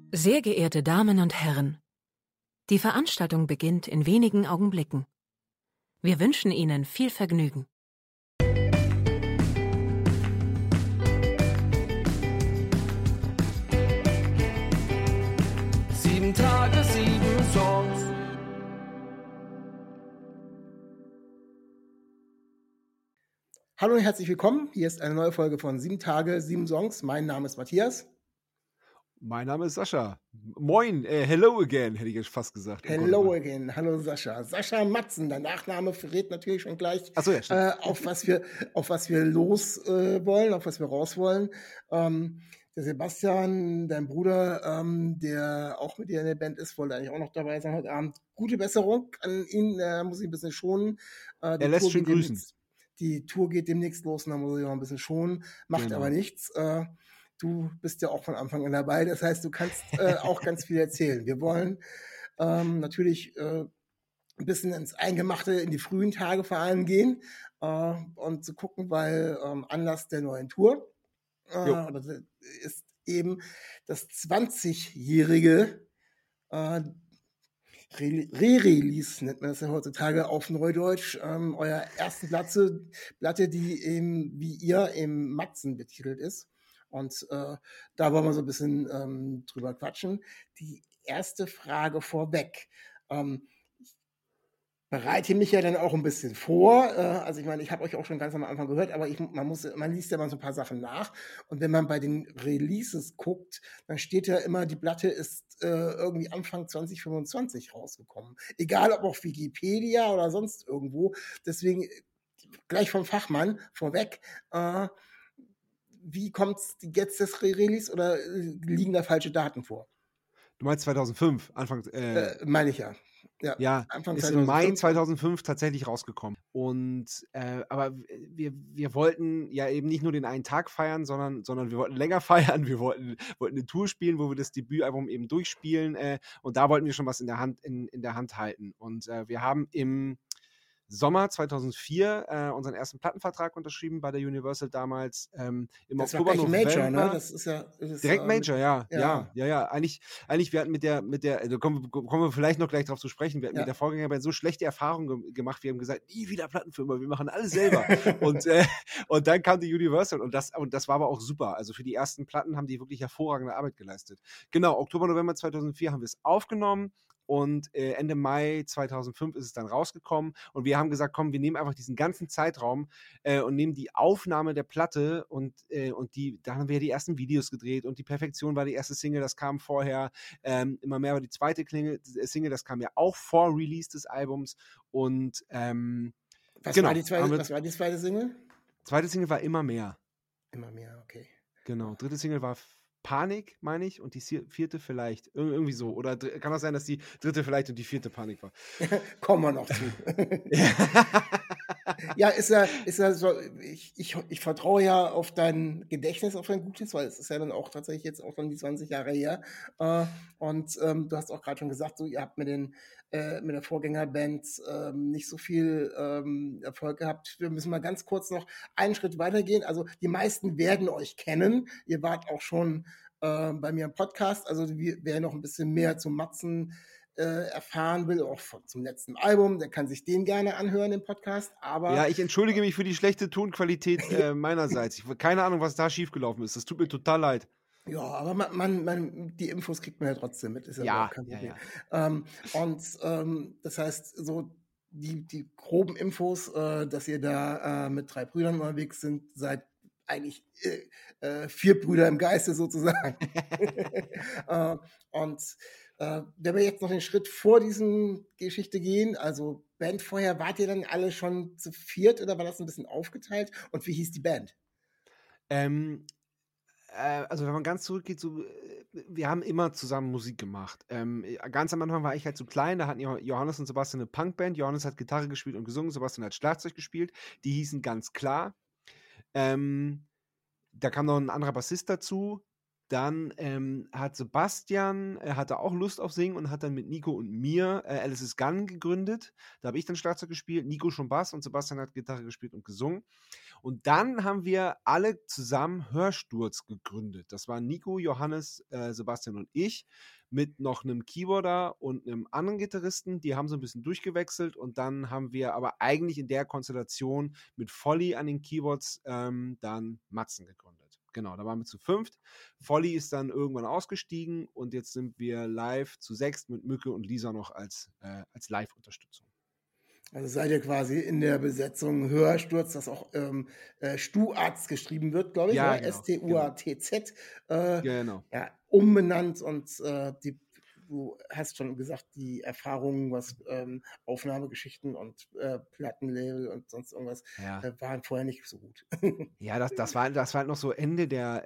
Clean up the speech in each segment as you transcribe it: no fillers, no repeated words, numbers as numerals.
Sehr geehrte Damen und Herren, die Veranstaltung beginnt in wenigen Augenblicken. Wir wünschen Ihnen viel Vergnügen. Sieben Tage, 7 Songs. Hallo und herzlich willkommen. Hier ist eine neue Folge von 7 Tage, 7 Songs. Mein Name ist Matthias. Mein Name ist Sascha. Moin, hello again, hätte ich jetzt fast gesagt. Hello again. Hallo Sascha. Sascha Matzen, dein Nachname verrät natürlich schon gleich, Ach so, ja, stimmt. auf was wir los wollen, auf was wir raus wollen. Der Sebastian, dein Bruder, der auch mit dir in der Band ist, wollte eigentlich auch noch dabei sein heute Abend. Gute Besserung an ihn, muss ich ein bisschen schonen. Er lässt schön grüßen. Die Tour geht demnächst los und da muss ich noch ein bisschen schonen. Macht Genau. aber nichts. Du bist ja auch von Anfang an dabei, das heißt, du kannst auch ganz viel erzählen. Wir wollen natürlich ein bisschen ins Eingemachte, in die frühen Tage vor allem gehen und zu gucken, weil Anlass der neuen Tour das ist eben das 20-jährige Re-Release, nennt man das ja heutzutage auf Neudeutsch, euer ersten Platte, die eben, wie ihr, im Matzen betitelt ist. Und da wollen wir so ein bisschen drüber quatschen. Die erste Frage vorweg. Ich bereite mich ja dann auch ein bisschen vor. Also ich meine, ich habe euch auch schon ganz am Anfang gehört, aber man liest ja mal so ein paar Sachen nach. Und wenn man bei den Releases guckt, dann steht ja immer, die Platte ist irgendwie Anfang 2025 rausgekommen. Egal ob auf Wikipedia oder sonst irgendwo. Deswegen gleich vom Fachmann vorweg. Wie kommt jetzt das Re-Release oder liegen da falsche Daten vor? Du meinst 2005, Anfang... meine ich ja. Ja, Anfang ist 2005. im Mai 2005 tatsächlich rausgekommen. Und aber wir wollten ja eben nicht nur den einen Tag feiern, sondern wir wollten länger feiern. Wir wollten eine Tour spielen, wo wir das Debütalbum eben durchspielen. Und da wollten wir schon was in der Hand halten. Und wir haben im Sommer 2004 unseren ersten Plattenvertrag unterschrieben bei der Universal damals. Im Das Oktober, war gleich November. Major, ne? Das ist Direkt Major, ja. ja. Eigentlich, wir hatten mit der, da kommen wir vielleicht noch gleich drauf zu sprechen, wir hatten mit der Vorgängerband so schlechte Erfahrungen gemacht, wir haben gesagt, nie wieder Plattenfirma, wir machen alles selber. und dann kam die Universal und das war aber auch super. Also für die ersten Platten haben die wirklich hervorragende Arbeit geleistet. Genau, Oktober, November 2004 haben wir es aufgenommen. Und Ende Mai 2005 ist es dann rausgekommen. Und wir haben gesagt, komm, wir nehmen einfach diesen ganzen Zeitraum und nehmen die Aufnahme der Platte und da haben wir die ersten Videos gedreht. Und die Perfektion war die erste Single, das kam vorher. Immer mehr war die zweite Single, das kam ja auch vor Release des Albums. Und was war die zweite Single? Zweite Single war Immer mehr. Immer mehr, okay. Genau, dritte Single war Panik, meine ich, und die vierte vielleicht. Irgendwie so. Oder kann das sein, dass die dritte vielleicht und die vierte Panik war? Kommen wir noch zu. Ja, ist ja so, ich vertraue ja auf dein Gedächtnis, auf dein Gutes, weil es ist ja dann auch tatsächlich jetzt auch dann die 20 Jahre her. Und du hast auch gerade schon gesagt, so, ihr habt mit der Vorgängerband nicht so viel Erfolg gehabt. Wir müssen mal ganz kurz noch einen Schritt weitergehen. Also die meisten werden euch kennen. Ihr wart auch schon bei mir im Podcast. Also wer noch ein bisschen mehr zum Matzen erfahren will, auch zum letzten Album, der kann sich den gerne anhören im Podcast. Aber ja, ich entschuldige mich für die schlechte Tonqualität meinerseits. Ich habe keine Ahnung, was da schiefgelaufen ist. Das tut mir total leid. Ja, aber man die Infos kriegt man ja trotzdem mit, ist ja kein Problem. Das heißt, so die groben Infos, dass ihr da mit 3 Brüdern unterwegs sind, seid eigentlich 4 Brüder im Geiste sozusagen. Wenn wir jetzt noch den Schritt vor diesen Geschichte gehen, also Band vorher, wart ihr dann alle schon zu 4 oder war das ein bisschen aufgeteilt? Und wie hieß die Band? Also wenn man ganz zurückgeht, so, wir haben immer zusammen Musik gemacht. Ganz am Anfang war ich halt so klein, da hatten Johannes und Sebastian eine Punkband. Johannes hat Gitarre gespielt und gesungen, Sebastian hat Schlagzeug gespielt. Die hießen Ganz klar. Da kam noch ein anderer Bassist dazu. Dann hat Sebastian, er hatte auch Lust auf Singen und hat dann mit Nico und mir Alice is Gun gegründet. Da habe ich dann Schlagzeug gespielt, Nico schon Bass und Sebastian hat Gitarre gespielt und gesungen. Und dann haben wir alle zusammen Hörsturz gegründet. Das waren Nico, Johannes, Sebastian und ich mit noch einem Keyboarder und einem anderen Gitarristen. Die haben so ein bisschen durchgewechselt und dann haben wir aber eigentlich in der Konstellation mit Volly an den Keyboards dann Matzen gegründet. Genau, da waren wir zu 5. Volly ist dann irgendwann ausgestiegen und jetzt sind wir live zu 6 mit Mücke und Lisa noch als Live-Unterstützung. Also seid ihr quasi in der Besetzung Hörsturz, das auch Stuarz geschrieben wird, glaube ich, Ja, oder? genau, S-T-U-A-T-Z. Genau. Ja, umbenannt und du hast schon gesagt, die Erfahrungen, was Aufnahmegeschichten und Plattenlabel und sonst irgendwas Ja. waren vorher nicht so gut. Ja, das war halt noch so Ende der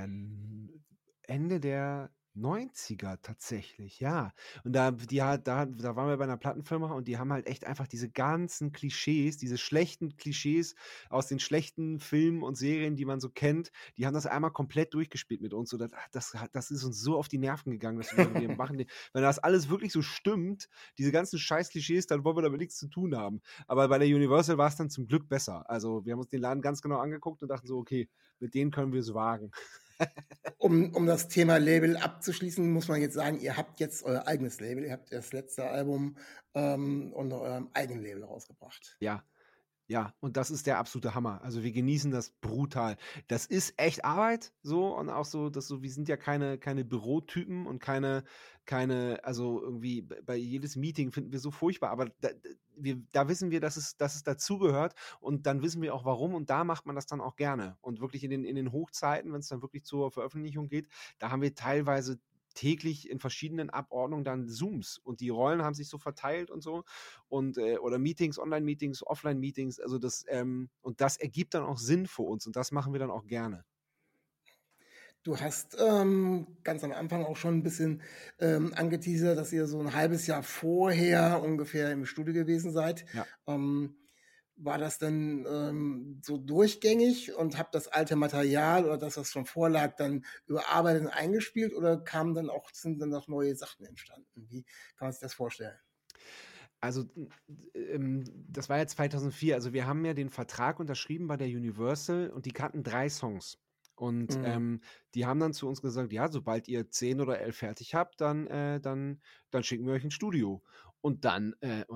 90er tatsächlich, ja. Und da waren wir bei einer Plattenfirma und die haben halt echt einfach diese ganzen Klischees, diese schlechten Klischees aus den schlechten Filmen und Serien, die man so kennt, die haben das einmal komplett durchgespielt mit uns. So, das ist uns so auf die Nerven gegangen, dass wir machen, wenn das alles wirklich so stimmt, diese ganzen scheiß Klischees, dann wollen wir damit nichts zu tun haben. Aber bei der Universal war es dann zum Glück besser. Also wir haben uns den Laden ganz genau angeguckt und dachten so, okay, mit denen können wir es wagen. Um das Thema Label abzuschließen, muss man jetzt sagen, ihr habt jetzt euer eigenes Label, ihr habt das letzte Album unter eurem eigenen Label rausgebracht. Ja, und das ist der absolute Hammer. Also wir genießen das brutal. Das ist echt Arbeit, so, und auch so, wir sind ja keine Bürotypen und keine, also irgendwie bei jedes Meeting finden wir so furchtbar, aber da wissen wir, dass es dazugehört und dann wissen wir auch warum und da macht man das dann auch gerne. Und wirklich in den Hochzeiten, wenn es dann wirklich zur Veröffentlichung geht, da haben wir teilweise täglich in verschiedenen Abordnungen dann Zooms und die Rollen haben sich so verteilt und so und oder Meetings, Online-Meetings, Offline-Meetings, also das und das ergibt dann auch Sinn für uns und das machen wir dann auch gerne. Du hast ganz am Anfang auch schon ein bisschen angeteasert, dass ihr so ein halbes Jahr vorher ungefähr im Studio gewesen seid. Ja. War das denn so durchgängig und habt das alte Material oder das, was schon vorlag, dann überarbeitet und eingespielt oder sind dann auch neue Sachen entstanden? Wie kann man sich das vorstellen? Also das war ja 2004, also wir haben ja den Vertrag unterschrieben bei der Universal und die kannten 3 Songs. Und die haben dann zu uns gesagt, ja, sobald ihr 10 oder 11 fertig habt, dann schicken wir euch ins Studio. Und dann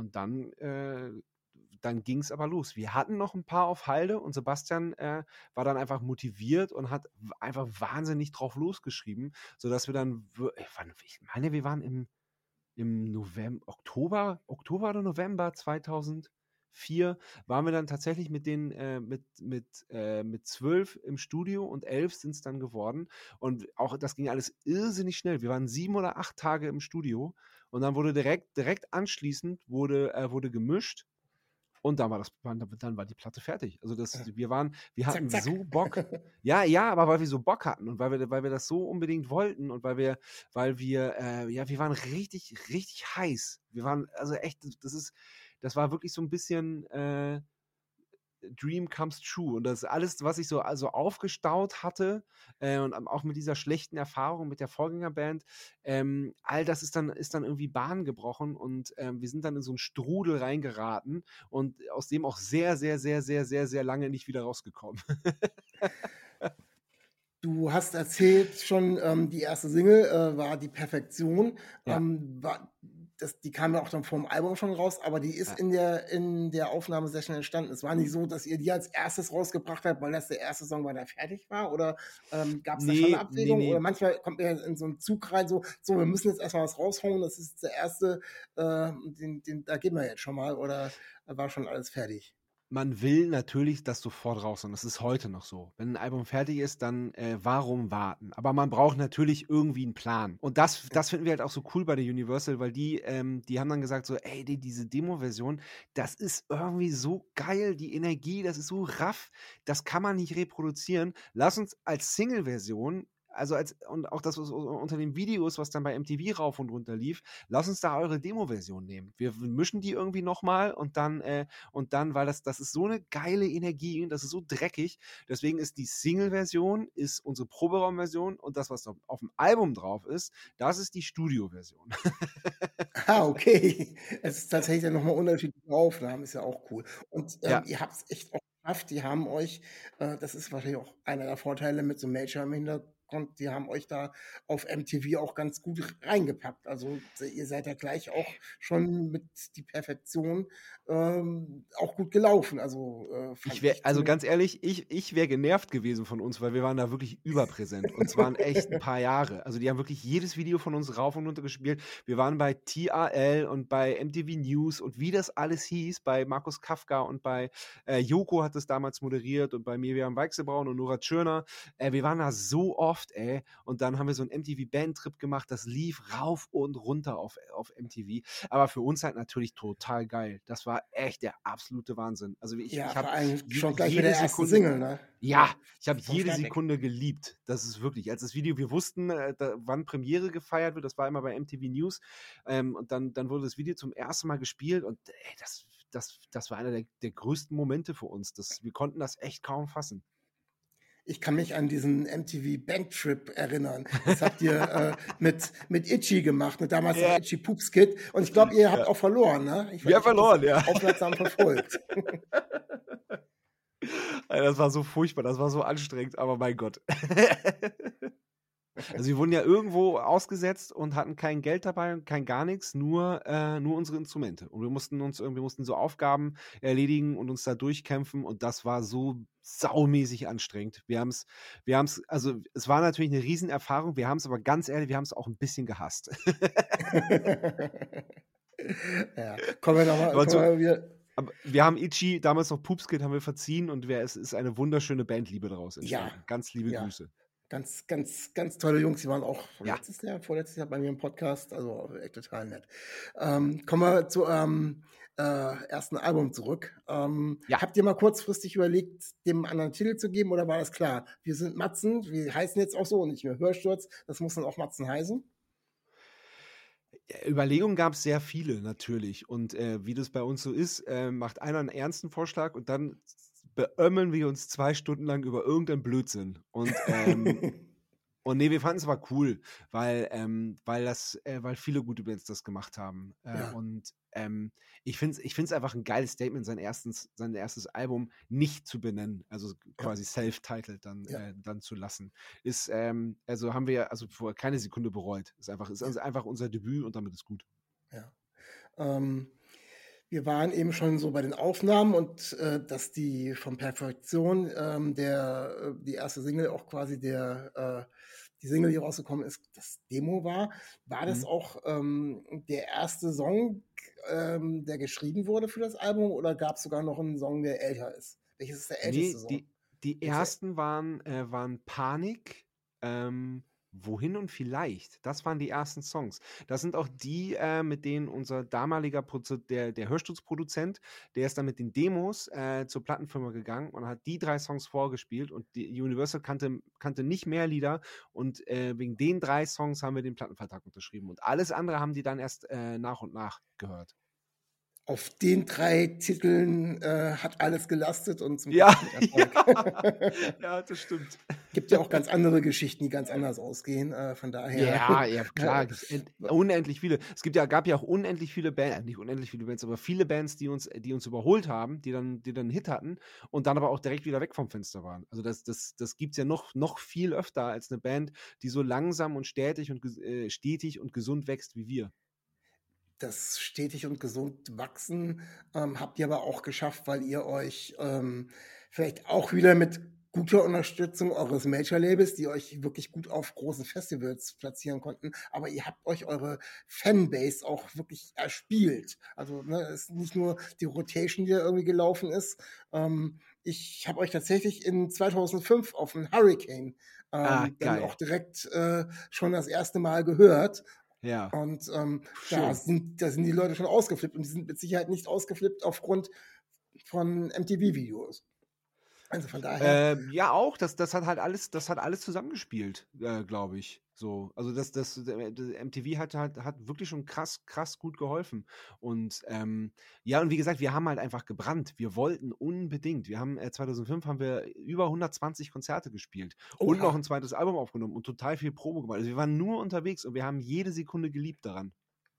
ging es aber los. Wir hatten noch ein paar auf Halde und Sebastian war dann einfach motiviert und hat einfach wahnsinnig drauf losgeschrieben, sodass wir dann, ich meine, wir waren im Oktober oder November 2004 waren wir dann tatsächlich mit 12 im Studio und 11 sind es dann geworden. Und auch das ging alles irrsinnig schnell. Wir waren 7 oder 8 Tage im Studio und dann wurde direkt anschließend wurde gemischt. Und dann war die Platte fertig. Also wir hatten Zack. so Bock. Ja, aber weil wir so Bock hatten und weil wir das so unbedingt wollten und weil wir waren richtig, richtig heiß. Wir waren, also echt, das war wirklich so ein bisschen Dream comes true. Und das alles, was ich so also aufgestaut hatte und auch mit dieser schlechten Erfahrung mit der Vorgängerband, all das ist dann irgendwie Bahn gebrochen und wir sind dann in so einen Strudel reingeraten und aus dem auch sehr, sehr, sehr, sehr, sehr, sehr lange nicht wieder rausgekommen. Du hast erzählt schon, die erste Single war Die Perfektion. Ja. Die kam ja auch dann vom Album schon raus, aber die ist in der Aufnahmesession entstanden. Es war nicht so, dass ihr die als erstes rausgebracht habt, weil das der erste Song war, der fertig war? Oder gab es da schon eine Abwägung? Nee. Oder manchmal kommt man in so einen Zug rein, so wir müssen jetzt erstmal was raushauen, das ist der erste, da gehen wir jetzt schon mal. Oder war schon alles fertig? Man will natürlich das sofort raus und das ist heute noch so. Wenn ein Album fertig ist, dann warum warten? Aber man braucht natürlich irgendwie einen Plan. Und das finden wir halt auch so cool bei der Universal, weil die haben dann gesagt so, ey, diese Demo-Version, das ist irgendwie so geil, die Energie, das ist so raff, das kann man nicht reproduzieren. Lass uns als Single-Version und auch das unter den Videos, was dann bei MTV rauf und runter lief, lass uns da eure Demo-Version nehmen. Wir mischen die irgendwie nochmal und dann, weil das ist so eine geile Energie und das ist so dreckig. Deswegen ist die Single-Version, ist unsere Proberaum-Version und das, was auf dem Album drauf ist, das ist die Studio-Version. Okay. Es ist tatsächlich dann nochmal unterschiedliche Aufnahmen, ist ja auch cool. Und Ja. ihr habt es echt auch geschafft, die haben euch, das ist wahrscheinlich auch einer der Vorteile mit so einem Major im Hintergrund, die haben euch da auf MTV auch ganz gut reingepackt. Also ihr seid ja gleich auch schon mit die Perfektion auch gut gelaufen. Also also ganz ehrlich, ich wäre genervt gewesen von uns, weil wir waren da wirklich überpräsent und zwar echt ein paar Jahre. Also die haben wirklich jedes Video von uns rauf und runter gespielt. Wir waren bei TRL und bei MTV News und wie das alles hieß, bei Markus Kafka und bei Joko hat es damals moderiert und bei Miriam Weichselbraun und Nora Tschirner. Wir waren da so oft, und dann haben wir so einen MTV-Band-Trip gemacht, das lief rauf und runter auf MTV, aber für uns halt natürlich total geil. Das war echt der absolute Wahnsinn. Also ich vor habe allem schon gleich mit der ersten Single, ne? Ja, ich habe Vom jede Start weg. Sekunde geliebt. Das ist wirklich, als das Video, wir wussten, wann Premiere gefeiert wird, das war immer bei MTV News, und dann wurde das Video zum ersten Mal gespielt und das war einer der größten Momente für uns. Wir konnten das echt kaum fassen. Ich kann mich an diesen MTV Bandtrip erinnern. Das habt ihr mit Itchy gemacht, ne? Damals noch Itchy Poops Kid. Und ich glaube, ihr habt auch verloren, ne? Wir haben verloren, ja. Aufmerksam verfolgt. Das war so furchtbar, das war so anstrengend, aber mein Gott. Also wir wurden ja irgendwo ausgesetzt und hatten kein Geld dabei und kein gar nichts, nur unsere Instrumente. Und wir mussten so Aufgaben erledigen und uns da durchkämpfen und das war so saumäßig anstrengend. Also es war natürlich eine Riesenerfahrung, wir haben es aber ganz ehrlich, wir haben es auch ein bisschen gehasst. Ja, kommen wir nochmal wieder. Aber wir haben Itchy, damals noch Poopskid, haben wir verziehen und es ist eine wunderschöne Bandliebe daraus entstanden. Ja. Ganz liebe Grüße. Ganz, ganz, ganz tolle Jungs. Die waren auch vorletztes Jahr bei mir im Podcast. Also echt total nett. Kommen wir zu ersten Album zurück. Habt ihr mal kurzfristig überlegt, dem einen anderen Titel zu geben oder war das klar? Wir sind Matzen, wir heißen jetzt auch so und nicht mehr Hörsturz. Das muss dann auch Matzen heißen. Überlegungen gab es sehr viele natürlich und wie das bei uns so ist, macht einer einen ernsten Vorschlag und dann beömmeln wir uns 2 Stunden lang über irgendeinen Blödsinn und nee, wir fanden es aber cool, weil viele gute Bands das gemacht haben und ich find's einfach ein geiles Statement, sein erstes Album nicht zu benennen, also quasi self-titled dann zu lassen. Haben wir vorher keine Sekunde bereut. Ist einfach unser Debüt und damit ist gut. Ja. Wir waren eben schon so bei den Aufnahmen und dass die von Perfektion die erste Single auch quasi die Single, die rausgekommen ist, das Demo war. War das auch der erste Song, der geschrieben wurde für das Album oder gab es sogar noch einen Song, der älter ist? Welches ist der älteste Song? Die ersten waren Panik, Wohin und vielleicht, das waren die ersten Songs. Das sind auch die, mit denen unser damaliger der Hörsturzproduzent, der ist dann mit den Demos zur Plattenfirma gegangen und hat die 3 Songs vorgespielt und die Universal kannte nicht mehr Lieder und wegen den 3 Songs haben wir den Plattenvertrag unterschrieben und alles andere haben die dann erst nach und nach gehört. Auf den 3 Titeln hat alles gelastet und zum Ja, das stimmt. Gibt ja auch ganz andere Geschichten, die ganz anders ausgehen, von daher. Ja, klar, unendlich viele. Gab ja auch unendlich viele Bands, nicht unendlich viele Bands, aber viele Bands, die uns überholt haben, die dann einen Hit hatten und dann aber auch direkt wieder weg vom Fenster waren. Also das gibt's ja noch viel öfter als eine Band, die so langsam und stetig und gesund wächst wie wir. Das stetig und gesund wachsen habt ihr aber auch geschafft, weil ihr euch vielleicht auch wieder mit guter Unterstützung eures Major-Labels, die euch wirklich gut auf großen Festivals platzieren konnten, aber ihr habt euch eure Fanbase auch wirklich erspielt. Also es ist nicht nur die Rotation, die da irgendwie gelaufen ist. Ich habe euch tatsächlich in 2005 auf dem Hurricane dann auch direkt schon das erste Mal gehört. Ja. Und da sind die Leute schon ausgeflippt und die sind mit Sicherheit nicht ausgeflippt aufgrund von MTV-Videos. Also von daher. Ja, auch, das hat alles zusammengespielt, glaube ich. So. Also das MTV hat wirklich schon krass gut geholfen. Und ja, und wie gesagt, wir haben halt einfach gebrannt. Wir wollten unbedingt. Wir haben 2005 haben wir über 120 Konzerte gespielt und noch Oha. ein zweites Album aufgenommen und total viel Promo gemacht. Also wir waren nur unterwegs und wir haben jede Sekunde geliebt daran.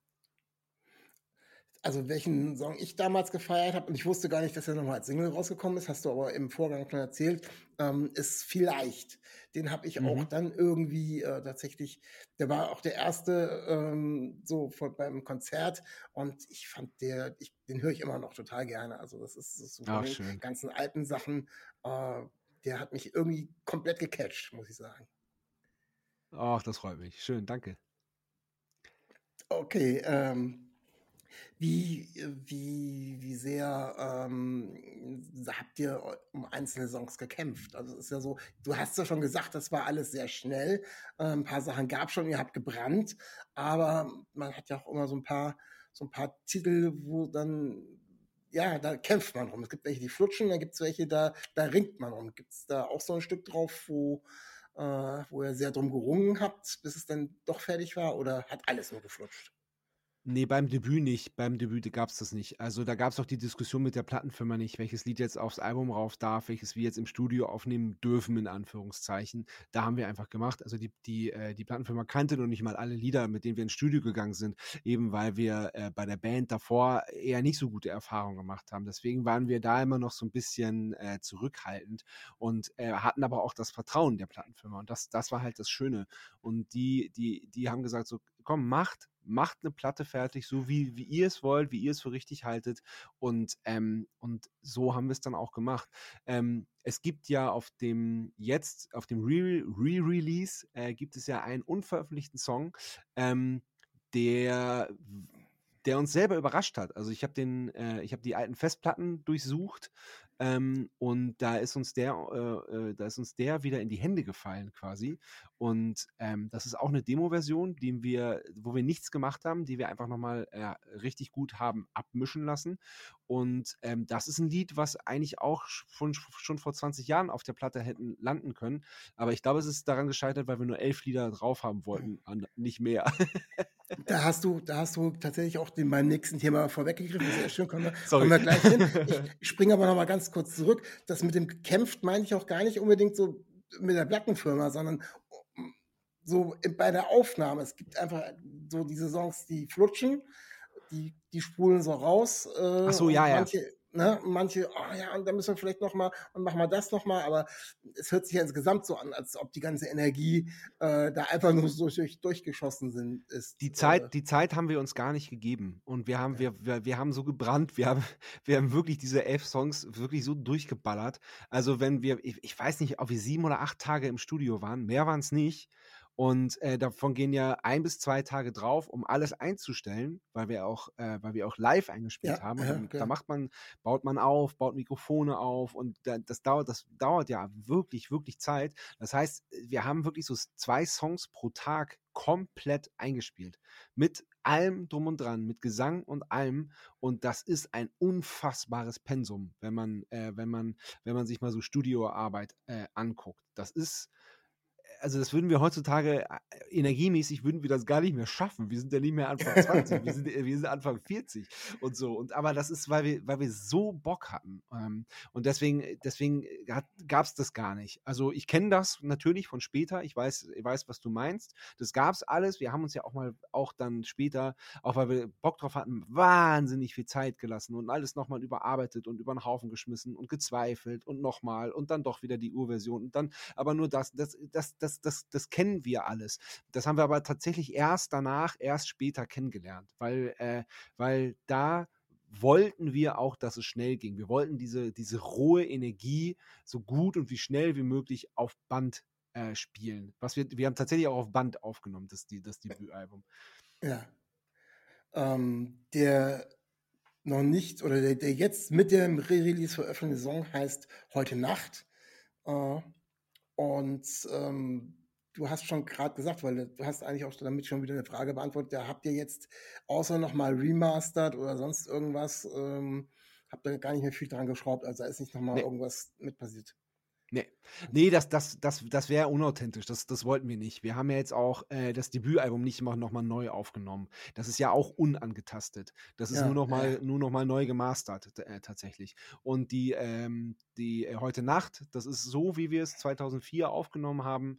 Also welchen Song ich damals gefeiert habe, und ich wusste gar nicht, dass er nochmal als Single rausgekommen ist, hast du aber im Vorgang schon erzählt, ist Vielleicht. Den habe ich auch Mhm. dann irgendwie tatsächlich, der war auch der erste beim Konzert, und ich fand den höre ich immer noch total gerne. Also das ist so von Ach, den schön. ganzen alten Sachen, der hat mich irgendwie komplett gecatcht, muss ich sagen. Ach, das freut mich. Schön, danke. Okay, wie sehr habt ihr um einzelne Songs gekämpft? Also es ist ja so, du hast ja schon gesagt, das war alles sehr schnell. Ein paar Sachen gab schon, ihr habt gebrannt, aber man hat ja auch immer so ein paar Titel, wo dann, ja, da kämpft man rum. Es gibt welche, die flutschen, dann gibt es welche, da ringt man rum. Gibt es da auch so ein Stück drauf, wo ihr sehr drum gerungen habt, bis es dann doch fertig war, oder hat alles nur geflutscht? Nee, beim Debüt nicht. Beim Debüt gab's das nicht. Also, da gab's auch die Diskussion mit der Plattenfirma nicht, welches Lied jetzt aufs Album rauf darf, welches wir jetzt im Studio aufnehmen dürfen, in Anführungszeichen. Da haben wir einfach gemacht. Also, die Plattenfirma kannte noch nicht mal alle Lieder, mit denen wir ins Studio gegangen sind, eben weil wir bei der Band davor eher nicht so gute Erfahrungen gemacht haben. Deswegen waren wir da immer noch so ein bisschen zurückhaltend und hatten aber auch das Vertrauen der Plattenfirma. Und das war halt das Schöne. Und die haben gesagt so, komm, macht eine Platte fertig, so wie ihr es wollt, wie ihr es für richtig haltet. Und so haben wir es dann auch gemacht. Es gibt ja auf dem Re-Release gibt es ja einen unveröffentlichten Song, der uns selber überrascht hat. Also ich habe die alten Festplatten durchsucht, und da ist uns der wieder in die Hände gefallen quasi. Und das ist auch eine Demo-Version, wo wir nichts gemacht haben, die wir einfach nochmal richtig gut haben abmischen lassen. Und das ist ein Lied, was eigentlich auch schon vor 20 Jahren auf der Platte hätten landen können. Aber ich glaube, es ist daran gescheitert, weil wir nur 11 Lieder drauf haben wollten, nicht mehr. Da hast du tatsächlich auch beim nächsten Thema vorweggegriffen. Sehr schön, kommen Sorry. wir gleich hin. Ich springe aber noch mal ganz kurz zurück. Das mit dem gekämpft meine ich auch gar nicht unbedingt so mit der Plattenfirma, sondern so bei der Aufnahme. Es gibt einfach so diese Songs, die flutschen, die spulen so raus. Ach so, Und ja. manche, oh ja, und dann müssen wir vielleicht noch mal und machen wir das noch mal. Aber es hört sich ja insgesamt so an, als ob die ganze Energie da einfach nur so durchgeschossen ist. Die Zeit haben wir uns gar nicht gegeben. Und wir haben so gebrannt. Wir haben wirklich diese 11 Songs wirklich so durchgeballert. Also ich weiß nicht, ob wir 7 oder 8 Tage im Studio waren. Mehr waren es nicht. Und davon gehen ja 1 bis 2 Tage drauf, um alles einzustellen, weil wir auch live eingespielt haben. Und da baut man auf, baut Mikrofone auf, und das dauert ja wirklich, wirklich Zeit. Das heißt, wir haben wirklich so 2 Songs pro Tag komplett eingespielt. Mit allem drum und dran, mit Gesang und allem. Und das ist ein unfassbares Pensum, wenn man sich mal so Studioarbeit anguckt. Also das würden wir heutzutage, energiemäßig würden wir das gar nicht mehr schaffen. Wir sind ja nicht mehr Anfang 20, wir sind Anfang 40 und so. Aber das ist, weil wir so Bock hatten. Und deswegen gab es das gar nicht. Also ich kenne das natürlich von später. Ich weiß, was du meinst. Das gab es alles. Wir haben uns ja auch dann später, auch weil wir Bock drauf hatten, wahnsinnig viel Zeit gelassen und alles nochmal überarbeitet und über den Haufen geschmissen und gezweifelt und nochmal und dann doch wieder die Urversion und dann aber nur das kennen wir alles. Das haben wir aber tatsächlich erst später kennengelernt, weil da wollten wir auch, dass es schnell ging. Wir wollten diese rohe Energie so gut und wie schnell wie möglich auf Band spielen. Wir haben tatsächlich auch auf Band aufgenommen, das Debütalbum. Ja. Der noch nicht, oder der jetzt mit dem Re-Release veröffentlichte Song heißt Heute Nacht. Und du hast schon gerade gesagt, weil du hast eigentlich auch damit schon wieder eine Frage beantwortet, da habt ihr jetzt außer nochmal remastered oder sonst irgendwas, habt ihr gar nicht mehr viel dran geschraubt, also da ist nicht nochmal irgendwas mit passiert. Nee, das wäre unauthentisch. Das wollten wir nicht. Wir haben ja jetzt auch das Debütalbum nicht nochmal neu aufgenommen. Das ist ja auch unangetastet. Das ist nur noch mal neu gemastert, tatsächlich. Und die Heute Nacht, das ist so, wie wir es 2004 aufgenommen haben,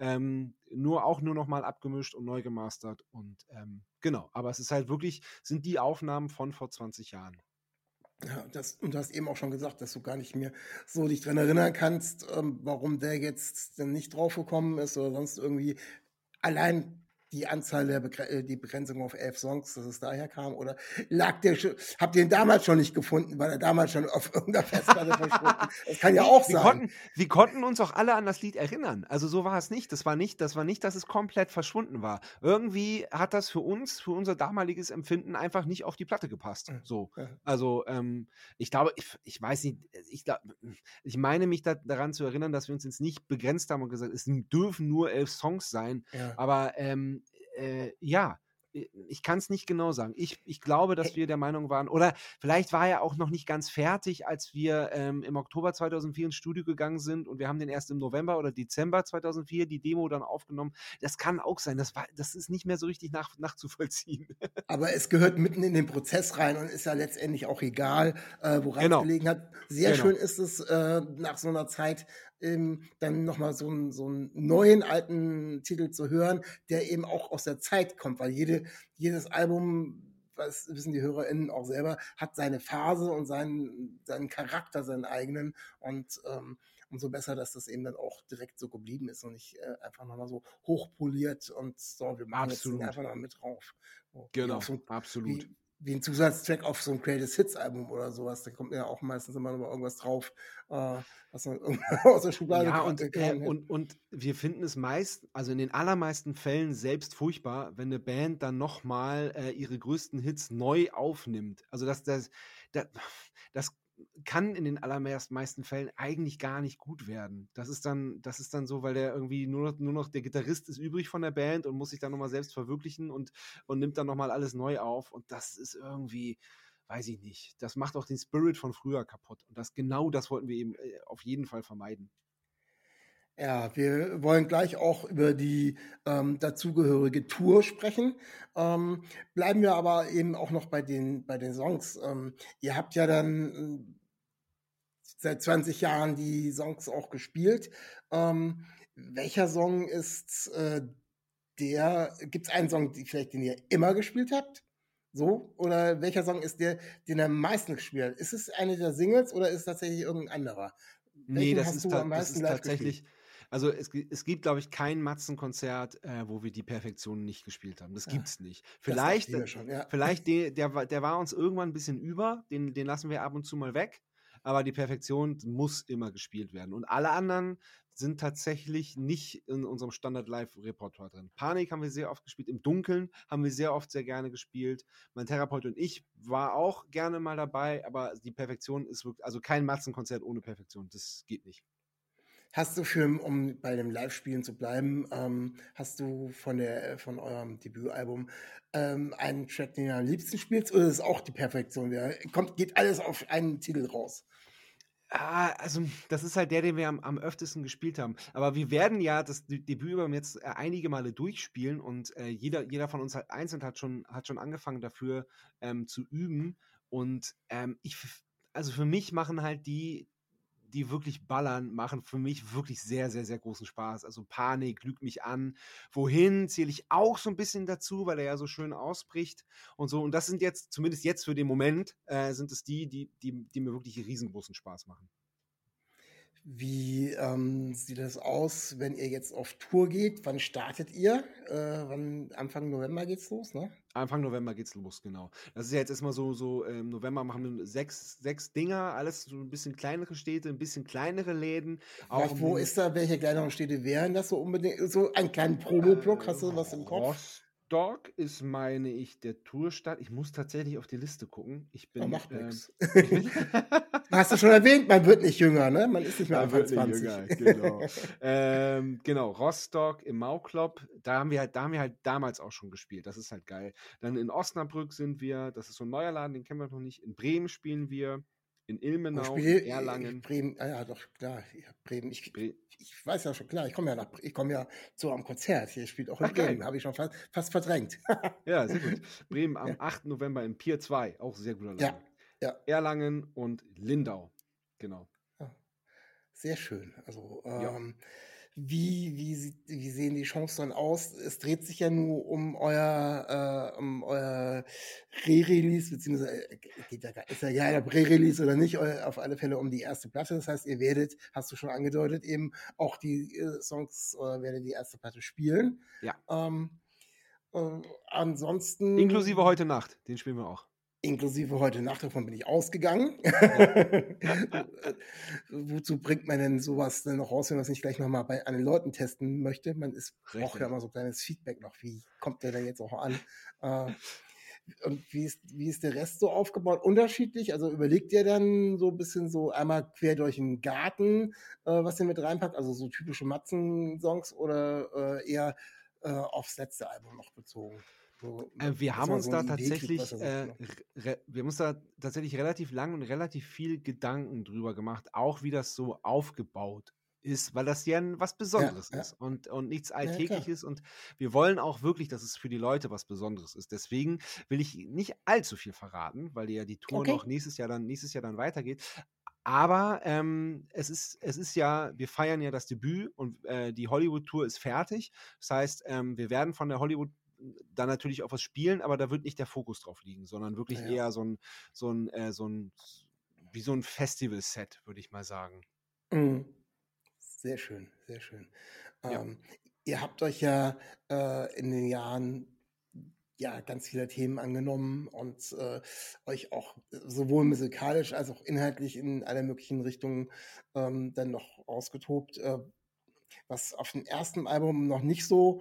nur noch mal abgemischt und neu gemastert. Und genau, aber es ist halt wirklich, sind die Aufnahmen von vor 20 Jahren. Ja, und du hast eben auch schon gesagt, dass du gar nicht mehr so dich dran erinnern kannst, warum der jetzt denn nicht draufgekommen ist oder sonst irgendwie. Allein die Anzahl die Begrenzung auf 11 Songs, dass es daher kam, oder habt ihr ihn damals schon nicht gefunden, weil er damals schon auf irgendeiner Festplatte verschwunden? Das kann ja auch sein. Wir konnten uns auch alle an das Lied erinnern. Also so war es nicht. Das war nicht, dass es komplett verschwunden war. Irgendwie hat das für unser damaliges Empfinden einfach nicht auf die Platte gepasst. So. Also ich glaube, ich weiß nicht, ich meine mich daran zu erinnern, dass wir uns jetzt nicht begrenzt haben und gesagt, es dürfen nur 11 Songs sein. Ja. Aber ja, ich kann es nicht genau sagen. Ich glaube, dass wir der Meinung waren, oder vielleicht war er auch noch nicht ganz fertig, als wir im Oktober 2004 ins Studio gegangen sind und wir haben den erst im November oder Dezember 2004 die Demo dann aufgenommen. Das kann auch sein. Das ist nicht mehr so richtig nachzuvollziehen. Aber es gehört mitten in den Prozess rein und ist ja letztendlich auch egal, woran es gelegen hat. Sehr schön ist es, nach so einer Zeit dann nochmal so einen neuen, alten Titel zu hören, der eben auch aus der Zeit kommt, weil jedes Album, das wissen die HörerInnen auch selber, hat seine Phase und seinen Charakter, seinen eigenen, und umso besser, dass das eben dann auch direkt so geblieben ist und nicht einfach nochmal so hochpoliert und so, wir machen jetzt einfach noch mit drauf. So, genau, absolut. Wie ein Zusatztrack auf so einem Greatest Hits Album oder sowas, da kommt ja auch meistens immer noch mal irgendwas drauf, was man aus der Schublade und wir finden es also in den allermeisten Fällen selbst furchtbar, wenn eine Band dann nochmal ihre größten Hits neu aufnimmt. Also das kann in den allermeisten Fällen eigentlich gar nicht gut werden. Das ist dann so, weil der irgendwie nur noch der Gitarrist ist übrig von der Band und muss sich dann nochmal selbst verwirklichen und nimmt dann nochmal alles neu auf, und das ist irgendwie, weiß ich nicht, das macht auch den Spirit von früher kaputt, und das wollten wir eben auf jeden Fall vermeiden. Ja, wir wollen gleich auch über die dazugehörige Tour sprechen. Bleiben wir aber eben auch noch bei den Songs. Ihr habt ja dann seit 20 Jahren die Songs auch gespielt. Welcher Song ist gibt es einen Song, den ihr immer gespielt habt? So? Oder welcher Song ist den ihr am meisten gespielt habt? Ist es eine der Singles oder ist es tatsächlich irgendein anderer? Nee, das ist tatsächlich gespielt? Also es gibt, glaube ich, kein Matzenkonzert, wo wir die Perfektion nicht gespielt haben. Das gibt's nicht. Vielleicht, der war uns irgendwann ein bisschen über, den lassen wir ab und zu mal weg, aber die Perfektion muss immer gespielt werden. Und alle anderen sind tatsächlich nicht in unserem Standard-Live-Repertoire drin. Panik haben wir sehr oft gespielt, im Dunkeln haben wir sehr oft sehr gerne gespielt. Mein Therapeut und ich war auch gerne mal dabei, aber die Perfektion ist wirklich, also kein Matzenkonzert ohne Perfektion, das geht nicht. Hast du um bei dem Live-Spielen zu bleiben, hast du von eurem Debütalbum einen Track, den du am liebsten spielst, oder ist es auch die Perfektion? Geht alles auf einen Titel raus? Also das ist halt der, den wir am öftesten gespielt haben. Aber wir werden ja das Debütalbum jetzt einige Male durchspielen, und jeder von uns halt einzeln hat schon angefangen dafür zu üben. Und also für mich machen halt die wirklich ballern, machen für mich wirklich sehr, sehr, sehr großen Spaß. Also Panik, Lügt mich an. Wohin zähle ich auch so ein bisschen dazu, weil er ja so schön ausbricht und so. Und das sind jetzt, zumindest jetzt für den Moment, sind es die mir wirklich riesengroßen Spaß machen. Wie sieht das aus, wenn ihr jetzt auf Tour geht? Wann startet ihr? Anfang November geht's los, ne? Anfang November geht's los, genau. Das ist ja jetzt erstmal so im November machen wir sechs Dinger, alles so ein bisschen kleinere Städte, ein bisschen kleinere Läden. Wo ist da, welche kleineren Städte wären das so unbedingt? So einen kleinen Promo-Block, hast du was im Kopf? Rostock ist, meine ich, der Tourstart. Ich muss tatsächlich auf die Liste gucken. Macht nichts. Hast du schon erwähnt, man wird nicht jünger, ne? Man ist nicht mehr Anfang 20. Jünger, genau, Rostock im Mauklopp, da haben wir halt damals auch schon gespielt. Das ist halt geil. Dann in Osnabrück sind wir, das ist so ein neuer Laden, den kennen wir noch nicht. In Bremen spielen wir. In Ilmenau, Spiel, in Erlangen. Bremen, ja doch, klar, ja, Bremen. Ich Bre weiß ja schon, klar, ich komme ja zu am Konzert. Hier spielt auch in Ach, geil. Bremen, habe ich schon fast verdrängt. Ja, sehr gut. Bremen am Ja, 8. November im Pier 2, auch sehr guter ja, Laden. ja, Erlangen und Lindau. Genau. ja, sehr schön. Also, Ja. wie sehen die Chancen dann aus? Es dreht sich ja nur um euer Re-Release, beziehungsweise ist ja egal, ob Re-Release oder nicht, auf alle Fälle um die erste Platte. Das heißt, ihr werdet, hast du schon angedeutet, eben auch die Songs werdet die erste Platte spielen. Ja. Ansonsten. Inklusive heute Nacht, den spielen wir auch. Inklusive heute Nacht, davon bin ich ausgegangen. Wozu bringt man denn sowas denn noch raus, wenn man es nicht gleich nochmal bei anderen Leuten testen möchte? Braucht ja immer so ein kleines Feedback noch. Wie kommt der denn jetzt auch an? Und wie ist der Rest so aufgebaut? Unterschiedlich? Also überlegt ihr dann so ein bisschen so einmal quer durch den Garten, was ihr mit reinpackt? Also so typische Matzen-Songs oder eher aufs letzte Album noch bezogen? Wir haben uns da tatsächlich relativ lang und relativ viel Gedanken drüber gemacht, auch wie das so aufgebaut ist, weil das ja was Besonderes ist und nichts Alltägliches und wir wollen auch wirklich, dass es für die Leute was Besonderes ist. Deswegen will ich nicht allzu viel verraten, weil ja die Tour noch nächstes Jahr dann weitergeht. Aber es ist ja, wir feiern ja das Debüt und die Hollywood-Tour ist fertig. Das heißt, wir werden von der Hollywood dann natürlich auch was spielen, aber da wird nicht der Fokus drauf liegen, sondern wirklich eher so ein Festival-Set, würde ich mal sagen. Sehr schön, sehr schön. Ihr habt euch ja in den Jahren ganz viele Themen angenommen und euch auch sowohl musikalisch als auch inhaltlich in alle möglichen Richtungen dann noch ausgetobt. Was auf dem ersten Album noch nicht so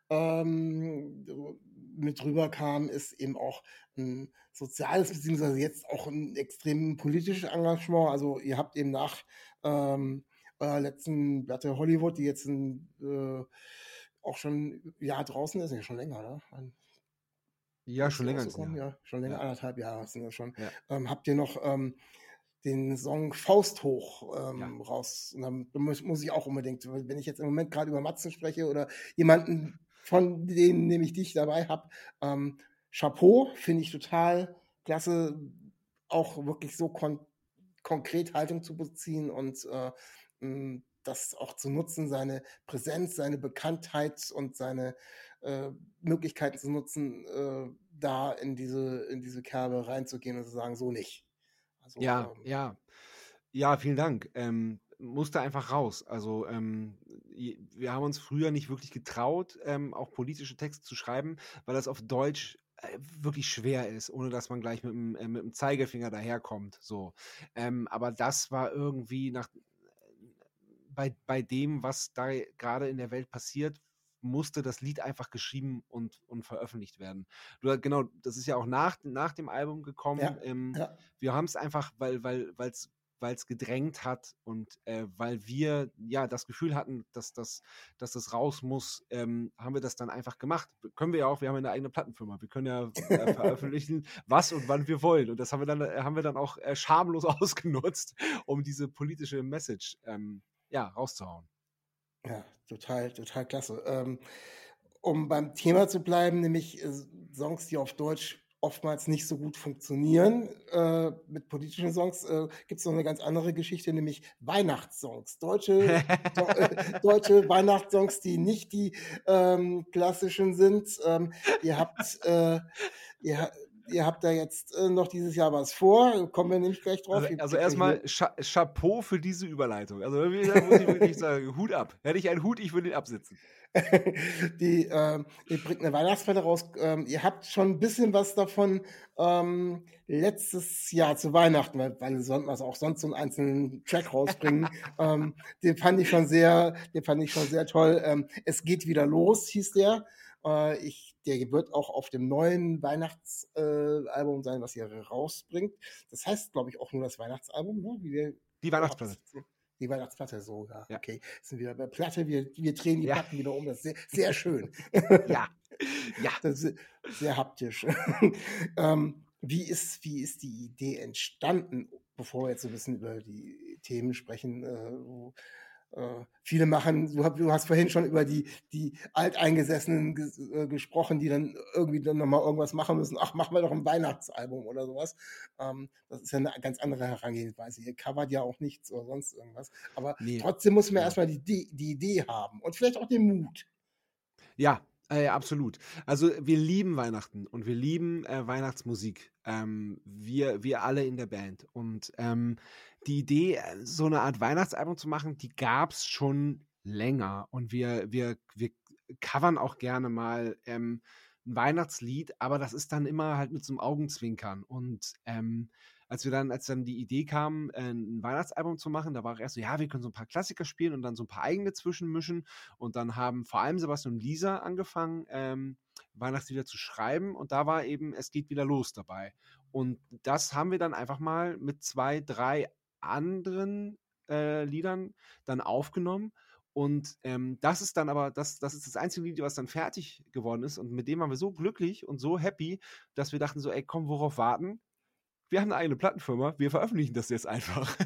mit rüberkam, ist eben auch ein soziales, beziehungsweise jetzt auch ein extrem politisches Engagement. Also ihr habt eben nach eurer letzten Platte Hollywood, die jetzt auch schon ein Jahr draußen ist, ja schon länger, oder? Ja, schon länger. Ja, schon länger, 1,5 Jahre sind das schon. Ja. Habt ihr noch den Song Faust hoch raus? Und dann muss ich auch unbedingt, wenn ich jetzt im Moment gerade über Matzen spreche oder jemanden von denen, nämlich dich dabei habe, Chapeau, finde ich total klasse, auch wirklich so konkret Haltung zu beziehen und das auch zu nutzen, seine Präsenz, seine Bekanntheit und seine Möglichkeiten zu nutzen, da in diese Kerbe reinzugehen und zu sagen, so nicht. Also, ja, vielen Dank. Musste einfach raus. Also wir haben uns früher nicht wirklich getraut, auch politische Texte zu schreiben, weil das auf Deutsch wirklich schwer ist, ohne dass man gleich mit dem Zeigefinger daherkommt. So. Aber das war irgendwie bei dem, was da gerade in der Welt passiert, musste das Lied einfach geschrieben und veröffentlicht werden. Genau, das ist ja auch nach dem Album gekommen. Wir haben es einfach, weil es gedrängt hat und weil wir ja das Gefühl hatten, dass das raus muss, haben wir das dann einfach gemacht. Können wir ja auch, wir haben eine eigene Plattenfirma, wir können ja veröffentlichen, was und wann wir wollen. Und das haben wir dann auch schamlos ausgenutzt, um diese politische Message rauszuhauen. Ja, total, total klasse. Um beim Thema zu bleiben, nämlich Songs, die auf Deutsch oftmals nicht so gut funktionieren. Mit politischen Songs gibt es noch eine ganz andere Geschichte, nämlich Weihnachtssongs. Deutsche Weihnachtssongs, die nicht die klassischen sind. Ihr habt da jetzt noch dieses Jahr was vor, kommen wir nämlich gleich drauf. Also erstmal Chapeau für diese Überleitung. Also da muss ich wirklich sagen, Hut ab. Hätte ich einen Hut, ich würde ihn absitzen. Ihr bringt eine Weihnachtsplatte raus. Ihr habt schon ein bisschen was davon letztes Jahr zu Weihnachten, weil also auch sonst so einen einzelnen Track rausbringen. Den fand ich schon sehr toll. Es geht wieder los, hieß der. Der wird auch auf dem neuen Weihnachtsalbum sein, was ihr rausbringt. Das heißt, glaube ich, auch nur das Weihnachtsalbum. Ne? Die Weihnachtsplatte. Die Weihnachtsplatte sogar. Ja. Okay, sind wieder bei Platte. Wir drehen die Platten wieder um. Das ist sehr, sehr schön. Ja. Das ist sehr haptisch. Wie ist die Idee entstanden, bevor wir jetzt so ein bisschen über die Themen sprechen, viele machen, du hast vorhin schon über die Alteingesessenen gesprochen, die dann irgendwie dann nochmal irgendwas machen müssen. Ach, machen wir doch ein Weihnachtsalbum oder sowas. Das ist ja eine ganz andere Herangehensweise. Ihr covert ja auch nichts oder sonst irgendwas. Aber trotzdem muss man erstmal die Idee haben und vielleicht auch den Mut. Ja, absolut. Also wir lieben Weihnachten und wir lieben Weihnachtsmusik. Wir alle in der Band. Und die Idee, so eine Art Weihnachtsalbum zu machen, die gab es schon länger. Und wir covern auch gerne mal ein Weihnachtslied, aber das ist dann immer halt mit so einem Augenzwinkern. Und als dann die Idee kam, ein Weihnachtsalbum zu machen, da war auch erst so, ja, wir können so ein paar Klassiker spielen und dann so ein paar eigene zwischenmischen. Und dann haben vor allem Sebastian und Lisa angefangen, Weihnachtslieder zu schreiben. Und da war eben Es geht wieder los dabei. Und das haben wir dann einfach mal mit 2, 3 anderen Liedern dann aufgenommen. Und das ist dann aber, das ist das einzige Lied, was dann fertig geworden ist. Und mit dem waren wir so glücklich und so happy, dass wir dachten so, ey, komm, worauf warten? Wir haben eine eigene Plattenfirma, wir veröffentlichen das jetzt einfach.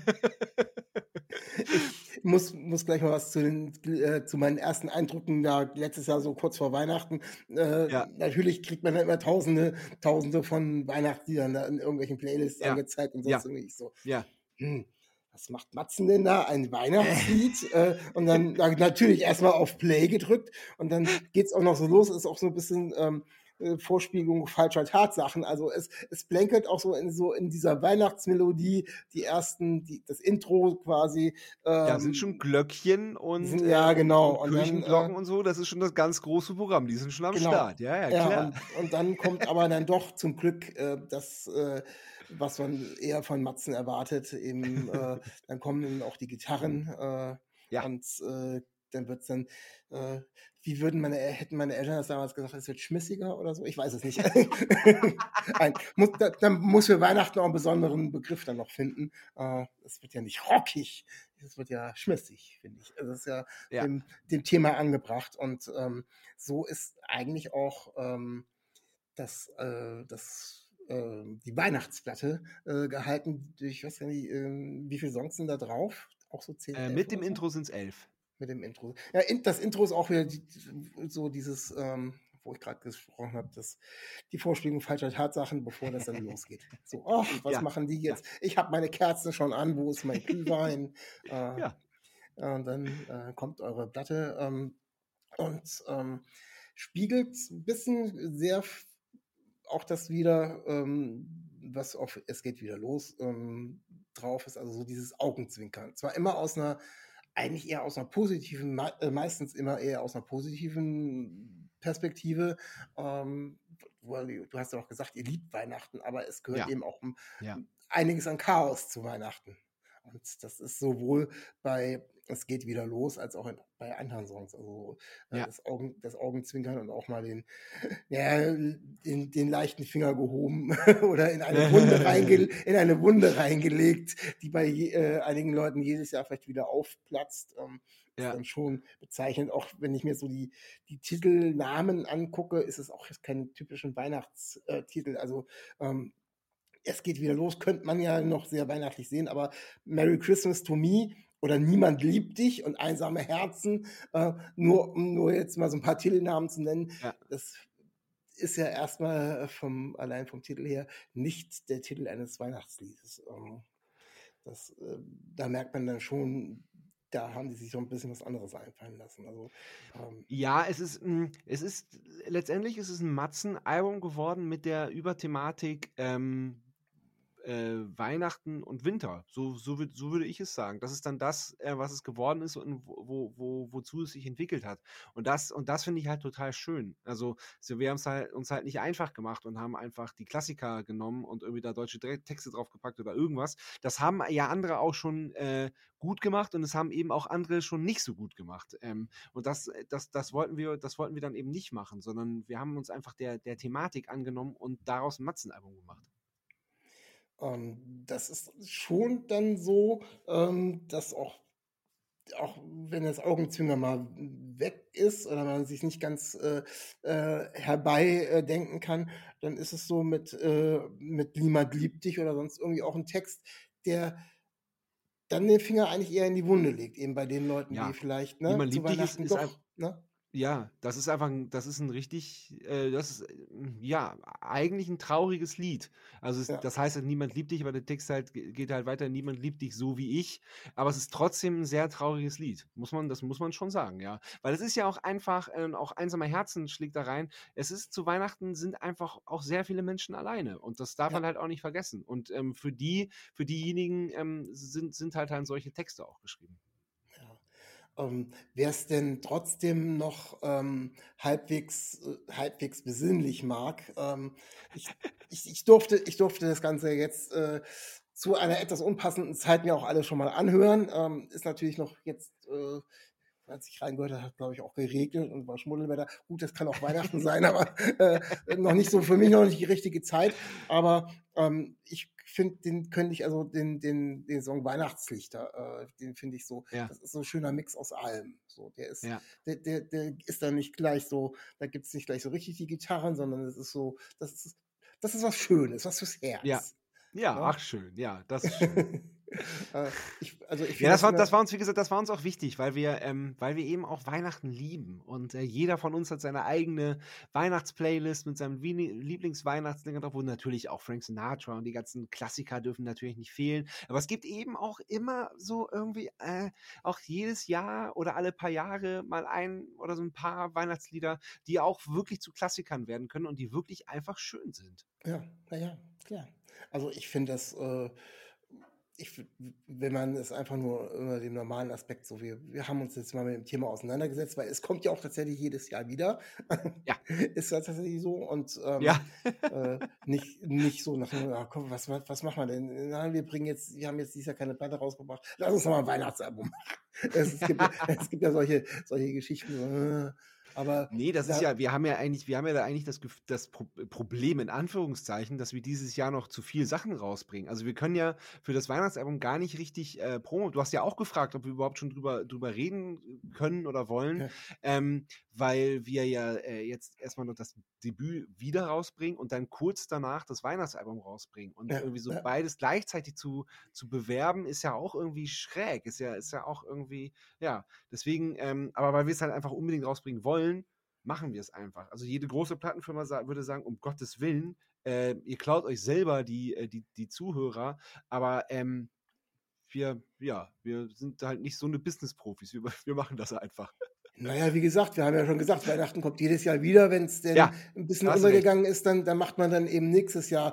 Ich muss gleich mal was zu meinen ersten Eindrücken da letztes Jahr so kurz vor Weihnachten. Natürlich kriegt man dann immer Tausende von Weihnachtsliedern da in irgendwelchen Playlists angezeigt und sonst irgendwie so. Ja. Was macht Matzen denn da? Ein Weihnachtslied? Und dann natürlich erstmal auf Play gedrückt und dann geht's auch noch so los. Ist auch so ein bisschen Vorspiegelung falscher Tatsachen. Also es blänkelt auch so in dieser Weihnachtsmelodie das Intro quasi. Sind schon Glöckchen und genau. Und Kirchenglocken und so. Das ist schon das ganz große Programm. Die sind schon am Start. Ja, klar. Und dann kommt aber dann doch zum Glück das, was man eher von Matzen erwartet. Eben, dann kommen dann auch die Gitarren und dann wird es dann, wie hätten meine Eltern das damals gesagt, es wird schmissiger oder so? Ich weiß es nicht. Dann muss für Weihnachten auch einen besonderen Begriff dann noch finden. Es wird ja nicht rockig, es wird ja schmissig, finde ich. Also das ist ja dem Thema angebracht. Und so ist eigentlich auch die Weihnachtsplatte gehalten. Ich weiß gar nicht, wie viele Songs sind da drauf? Auch so 10, 11 mit dem Intro sind es 11. Mit dem Intro. Ja, das Intro ist auch wieder so dieses, wo ich gerade gesprochen habe, die Vorspiegelung falscher Tatsachen, bevor das dann losgeht. So, was machen die jetzt? Ja. Ich habe meine Kerzen schon an, wo ist mein Glühwein? Und dann kommt eure Platte und spiegelt ein bisschen sehr auch das wieder, was auf Es geht wieder los drauf ist, also so dieses Augenzwinkern. Zwar immer eigentlich eher aus einer positiven, meistens immer eher aus einer positiven Perspektive. Du hast ja auch gesagt, ihr liebt Weihnachten, aber es gehört eben auch einiges an Chaos zu Weihnachten. Und das ist sowohl bei Es geht wieder los, als auch bei anderen Songs. Also das Augenzwinkern und auch mal den leichten Finger gehoben oder in eine Wunde reingelegt, die bei einigen Leuten jedes Jahr vielleicht wieder aufplatzt. Ist dann schon bezeichnend. Auch wenn ich mir so die Titelnamen angucke, ist es auch jetzt kein typischen Weihnachtstitel. Also Es geht wieder los, könnte man ja noch sehr weihnachtlich sehen, aber Merry Christmas to Me oder Niemand liebt dich und Einsame Herzen, nur jetzt mal so ein paar Titelnamen zu nennen, das ist ja erstmal allein vom Titel her nicht der Titel eines Weihnachtsliedes. Da merkt man dann schon, da haben die sich so ein bisschen was anderes einfallen lassen. Also, letztendlich ist es ein Matzen-Album geworden mit der Überthematik Weihnachten und Winter. So würde ich es sagen. Das ist dann das, was es geworden ist und wozu es sich entwickelt hat. Und das finde ich halt total schön. Also wir haben es uns halt nicht einfach gemacht und haben einfach die Klassiker genommen und irgendwie da deutsche Texte draufgepackt oder irgendwas. Das haben ja andere auch schon gut gemacht und es haben eben auch andere schon nicht so gut gemacht. Und das wollten wir dann eben nicht machen, sondern wir haben uns einfach der Thematik angenommen und daraus ein Matzenalbum gemacht. Das ist schon dann so, dass auch wenn das Augenzwinkern mal weg ist oder man sich nicht ganz herbei denken kann, dann ist es so mit Niemand liebt dich oder sonst irgendwie auch ein Text, der dann den Finger eigentlich eher in die Wunde legt, eben bei den Leuten, die Ja, vielleicht Niemand zu liebt dich Weihnachten ist doch, ne? ja, das ist einfach das ist ein richtig, das ist, ja, eigentlich ein trauriges Lied. Also, Ja, das heißt halt: „Niemand liebt dich“, aber der Text halt geht halt weiter: „Niemand liebt dich so wie ich.“ Aber es ist trotzdem ein sehr trauriges Lied. Das muss man schon sagen, ja. Weil es ist ja auch einfach, auch „Einsamer Herzen“ schlägt da rein. Es ist zu Weihnachten sind einfach auch sehr viele Menschen alleine und das darf ja, man halt auch nicht vergessen. Und, für diejenigen, sind halt dann solche Texte auch geschrieben. ja. Wer es denn trotzdem noch halbwegs besinnlich mag, ich durfte das Ganze jetzt zu einer etwas unpassenden Zeit mir auch alles schon mal anhören. Ist natürlich noch jetzt, als ich reingehört habe, hat glaube ich auch geregnet und war Schmuddelwetter. Gut, das kann auch Weihnachten sein, aber noch nicht so, für mich noch nicht die richtige Zeit. Aber ich finde, den Song Weihnachtslichter, den finde ich so, Ja, das ist so ein schöner Mix aus allem. So, ja. der ist dann nicht gleich so, da gibt es nicht gleich so richtig die Gitarren, sondern es ist so, das ist was Schönes, was fürs Ja. Herz. Ja, Ne? ach schön. Ja, das ist schön. Ich Ja, finde das immer, das war uns, wie gesagt, das war uns auch wichtig, weil wir eben auch Weihnachten lieben. Und jeder von uns hat seine eigene Weihnachtsplaylist mit seinem Lieblingsweihnachtslieder drauf, wo natürlich auch Frank Sinatra und die ganzen Klassiker dürfen natürlich nicht fehlen. Aber es gibt eben auch immer so irgendwie, auch jedes Jahr oder alle paar Jahre mal ein oder so ein paar Weihnachtslieder, die auch wirklich zu Klassikern werden können und die wirklich einfach schön sind. ja, naja, klar. Also ich finde das, wenn man es einfach nur über den normalen Aspekt, so wir haben uns jetzt mal mit dem Thema auseinandergesetzt, weil es kommt ja auch tatsächlich jedes Jahr wieder. Ja, Ist ja tatsächlich so und ja. nicht so nach, komm, was machen wir denn? Na, wir haben jetzt dieses Jahr keine Platte rausgebracht. Lass uns noch mal ein Weihnachtsalbum machen. Es gibt ja solche Geschichten, aber Nee, das ist da, ja wir haben ja da eigentlich das Problem in Anführungszeichen, dass wir dieses Jahr noch zu viel Sachen rausbringen. Also, wir können ja für das Weihnachtsalbum gar nicht richtig, du hast ja auch gefragt, ob wir überhaupt schon drüber reden können oder wollen, ja, weil wir ja, jetzt erst mal noch das Debüt wieder rausbringen und dann kurz danach das Weihnachtsalbum rausbringen. Und ja, irgendwie so ja, beides gleichzeitig zu bewerben, ist ja auch irgendwie schräg. Ist ja auch irgendwie, ja, deswegen, aber weil wir es halt einfach unbedingt rausbringen wollen, machen wir es einfach. Also jede große Plattenfirma würde sagen, um Gottes Willen, ihr klaut euch selber die Zuhörer, aber wir sind halt nicht so eine Business-Profis. Wir machen das einfach. naja, wie gesagt, wir haben ja schon gesagt, Weihnachten kommt jedes Jahr wieder. Wenn es denn Ja, ein bisschen da hast du recht. untergegangen ist, dann macht man dann eben nächstes Jahr,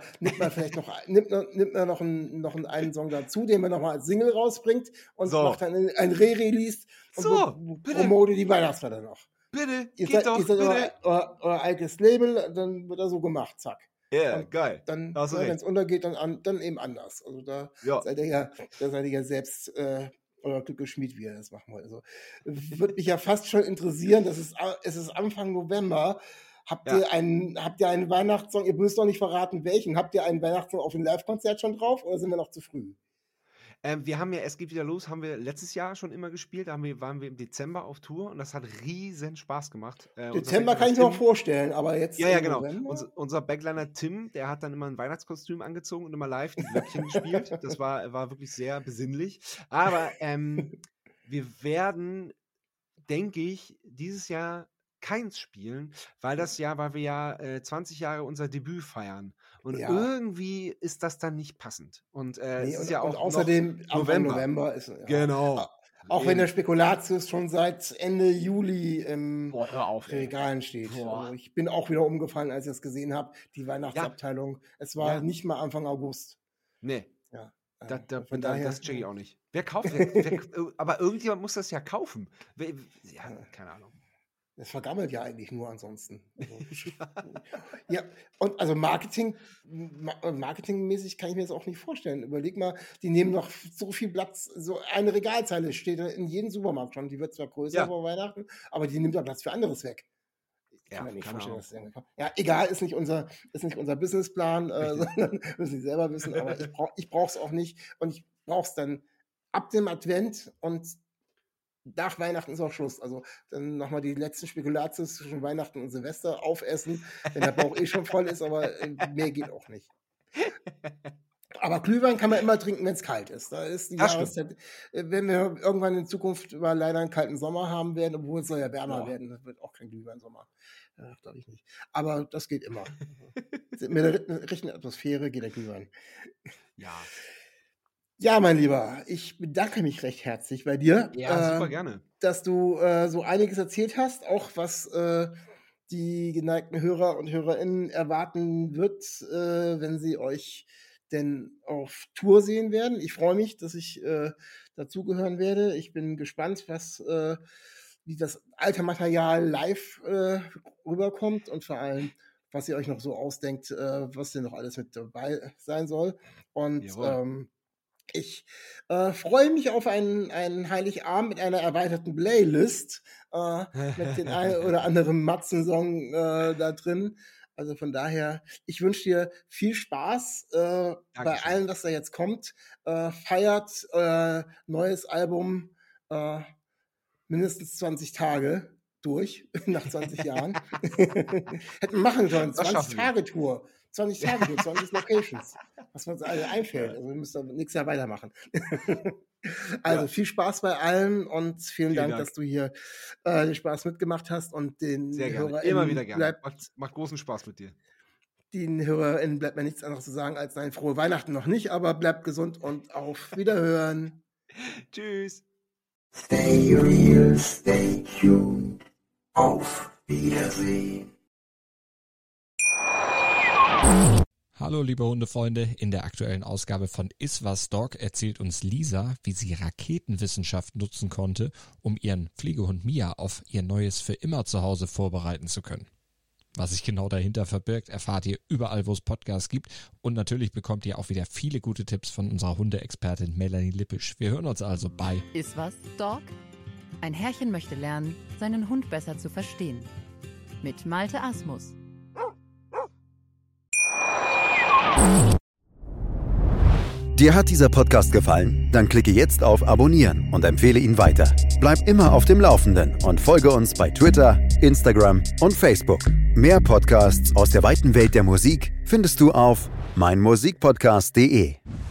nimmt man noch einen Song dazu, den man nochmal als Single rausbringt und macht So, dann ein Re-Release und so, bitte, promotet die Weihnachtsfeier noch. bitte, Ihr geht seid, ihr doch, seid bitte. euer altes Label, dann wird er so gemacht, zack. Ja, Und geil. dann, Da hast du wenn recht. es untergeht, dann eben anders. Also Ja. da seid ihr ja selbst euer Glück geschmied, wie ihr das machen wollt. Also würde mich ja fast schon interessieren, es ist Anfang November. Ja. Habt ihr einen Weihnachtssong? Ihr müsst doch nicht verraten, welchen. Habt ihr einen Weihnachtssong auf dem Live-Konzert schon drauf oder sind wir noch zu früh? Wir haben ja Es geht wieder los, haben wir letztes Jahr schon immer gespielt. Waren wir im Dezember auf Tour und das hat riesen Spaß gemacht. Unser Dezember Backliner kann ich mir auch Tim, vorstellen, aber jetzt ja, ja, im genau. November? Unser Backliner Tim, der hat dann immer ein Weihnachtskostüm angezogen und immer live die Glöckchen gespielt. Das war wirklich sehr besinnlich. Aber wir werden, denke ich, dieses Jahr keins spielen, weil wir ja 20 Jahre unser Debüt feiern. Und Ja, irgendwie ist das dann nicht passend. Und nee, es ist ja und auch noch außerdem Anfang November. November ist, ja, Genau. auch wenn der Eben. Spekulatius schon seit Ende Juli im Boah, hör auf, ey. Regalen steht. Also Boah. ich bin auch wieder umgefallen, als ich das gesehen habe, die Ja, Weihnachtsabteilung. Es war ja. nicht mal Anfang August. Nee, Ja, von das daher, check ich auch nicht. Wer kauft, aber irgendjemand muss das ja kaufen. Ja, keine Ahnung. das vergammelt ja eigentlich nur ansonsten. Also, Ja. ja, und also marketingmäßig kann ich mir das auch nicht vorstellen. Überleg mal, die nehmen noch so viel Platz, so eine Regalzeile steht in jedem Supermarkt schon. Die wird zwar größer Ja, vor Weihnachten, aber die nimmt ja Platz für anderes weg. Ich kann ja, mir nicht keine vorstellen, Ahnung. dass ja, egal, ist nicht unser Businessplan, Richtig. sondern müssen Sie selber wissen, aber ich brauche es auch nicht und ich brauche es dann ab dem Advent und nach Weihnachten ist auch Schluss. Also dann nochmal die letzten Spekulatius zwischen Weihnachten und Silvester aufessen, wenn der Bauch eh schon voll ist, aber mehr geht auch nicht. Aber Glühwein kann man immer trinken, wenn es kalt ist. Da ist die Jahreszeit, wenn wir irgendwann in Zukunft leider einen kalten Sommer haben werden, obwohl es soll ja wärmer werden, das wird auch kein Glühwein-Sommer. Glaube ich nicht. Aber das geht immer. Mit der richtigen Atmosphäre geht der Glühwein. Ja. Ja, mein Lieber, ich bedanke mich recht herzlich bei dir. Ja, super gerne. Dass du so einiges erzählt hast, auch was die geneigten Hörer und HörerInnen erwarten wird, wenn sie euch denn auf Tour sehen werden. Ich freue mich, dass ich dazugehören werde. Ich bin gespannt, wie das alte Material live rüberkommt und vor allem, was ihr euch noch so ausdenkt, was denn noch alles mit dabei sein soll. Und ich freue mich auf einen Heiligabend mit einer erweiterten Playlist mit den einen oder anderen Matzen-Song da drin. Also von daher, ich wünsche dir viel Spaß bei allem, was da jetzt kommt. Feiert euer neues Album mindestens 20 Tage durch, nach 20 Jahren. Hätten wir machen sollen, 20-Tage-Tour. 20 Tage, 20 Locations. Was uns alle einfällt. Also wir müssen nächstes Jahr weitermachen. Also viel Spaß bei allen und vielen Dank, dass du hier den Spaß mitgemacht hast und den HörerInnen immer wieder gerne. Macht großen Spaß mit dir. Den HörerInnen bleibt mir nichts anderes zu sagen als nein, frohe Weihnachten noch nicht, aber bleibt gesund und auf Wiederhören. Tschüss. Stay real, stay tuned. Auf Wiedersehen. Hallo liebe Hundefreunde, in der aktuellen Ausgabe von Iswas Dog erzählt uns Lisa, wie sie Raketenwissenschaft nutzen konnte, um ihren Pflegehund Mia auf ihr neues für immer Zuhause vorbereiten zu können. Was sich genau dahinter verbirgt, erfahrt ihr überall, wo es Podcasts gibt und natürlich bekommt ihr auch wieder viele gute Tipps von unserer Hundeexpertin Melanie Lippisch. Wir hören uns also bei Iswas Dog? Ein Herrchen möchte lernen, seinen Hund besser zu verstehen. Mit Malte Asmus. Dir hat dieser Podcast gefallen? Dann klicke jetzt auf Abonnieren und empfehle ihn weiter. Bleib immer auf dem Laufenden und folge uns bei Twitter, Instagram und Facebook. Mehr Podcasts aus der weiten Welt der Musik findest du auf meinmusikpodcast.de.